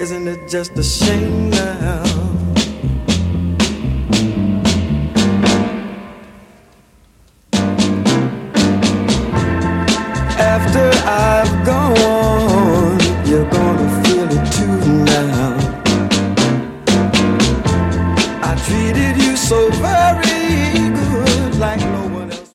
Isn't it just a shame now? After I've gone, you're gonna feel it too now. I treated you so very